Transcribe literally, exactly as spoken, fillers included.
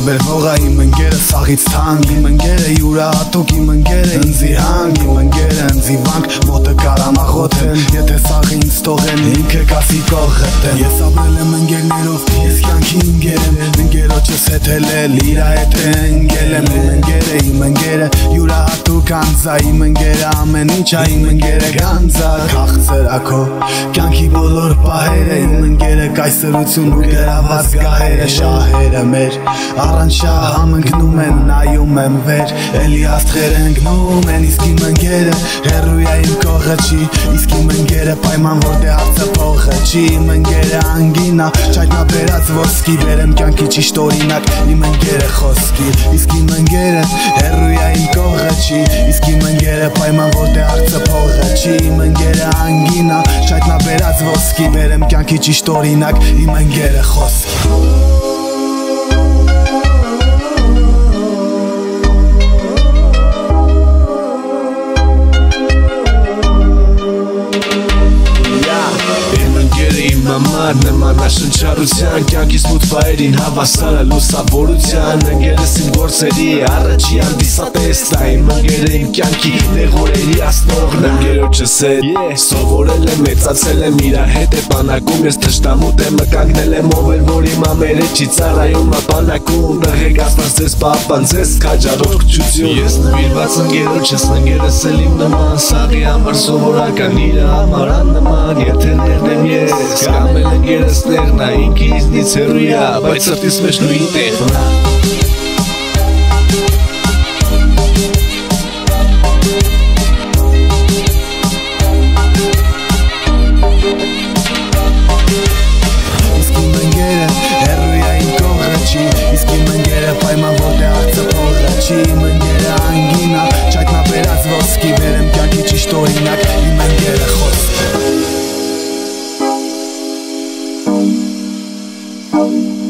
Տարբերվող է իմ ընկերը սաղից թանկ, իմ ընկերը յուրահատուկ, իմ ընկերը ինձի հանք, իմ ընկերը ինձի վանք, ոտը կարամախոթեն, եթե սաղ ինձ տողեն, ինքը կասի կողղետեն։ Ես ապրել եմ ընկերներով, ես կյանքի ընկեր եմ, ընկերոջս հետ հելել, իրա հետ է ընկել եմ, իմ ընկերը, իմ ընկերը յուրահատուկ անձա, իմ ընկերը ամեն ինչ ա, իմ ընկերը գանձա, քաղցրակո կյանքի բոլոր պահերը, իմ ընկերը կայսրություն ու գրաված գահերը, շահերը մեր առանց շահ համընկնում են, նայում եմ վեր, էլի աստղեր ընկնում են, իսկ իմ ընկերը հեռու է իմ կողը չի, իսկ իմ ընկերը պայման որ դե հարցը փողը չի, իմ ընկերը անգինա, չայտնա բերած ոսկի, վերեմ կյանքի ճիշտ օրինակ, իմ ընկերը խոսքի, իսկ իմ ընկերը հեռու է իմ կողը չի, իսկ իմ ընկերը պայման որ դե հարցը փողը չի, իմ ընկերը անգինա, չայտնա բերած ոսկի, վերեմ կյանքի ճիշտ օրինակ, իմ ընկերը խոսքի։ Մամար նմանաշնչառության կյանքիս մութ վայրին հավասարը լուսավորության ընկերս իմ գործերի առաջի հանդիսատեսն ա իմ ընկերը իմ կյանքի նեղորերի ասնողն ընկերոջս հետ սովորել եմ մեծացել եմ իրա հետ է բանակում ես թշնամուտ եմ կանգնել եմ ով էր որ իմ ամերը չի ծառայում ապանակում նղեկացված ձեզ պապան ձեզ քաջառողջություն ես նվիրված ընկերոջս ընկերս էլ իմ նման սաղի համար սովորական իրա համար աննման եթերներն եմ ես Ամեն ընկերս տեղն ա, ինքը իզնից հեռու ա, բայց սրտիս մեջ նույն տեղն ա Իսկ իմ ընկերը հեռու ա իմ կողը չի, իսկ իմ ընկերը պայման որ դե հարցը փողը չի, իմ ընկերը անգինա, չայտնա բերած ոսկի, վերեմ կյանքի ճիշտ օրինակ, իմ ընկերը խոսք